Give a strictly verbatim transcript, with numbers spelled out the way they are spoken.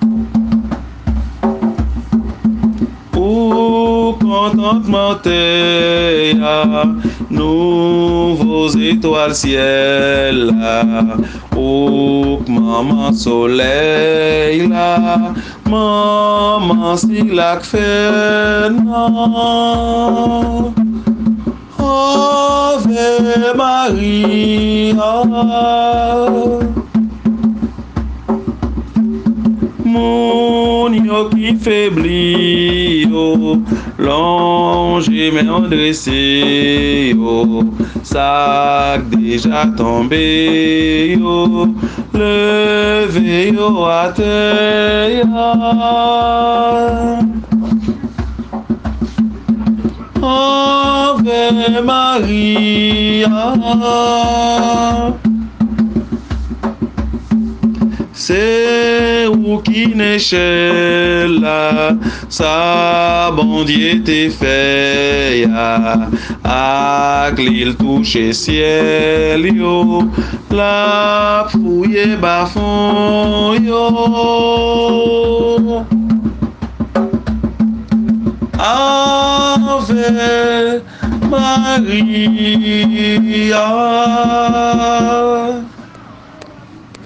Au contentement t'es, nouveaux étoiles ciel là, au maman soleil là, maman si la fait non. Ave Maria, mon yo qui faiblit, yo, l'ange m'est endressé, yo, sac déjà tombé, yo, levé yo à terre. Ave Maria, c'est où qui n'est là, sa bon Dieu t'est fait, ya, ak l'il touche ciel, yo, la fouille bafon, yo. Ave Maria.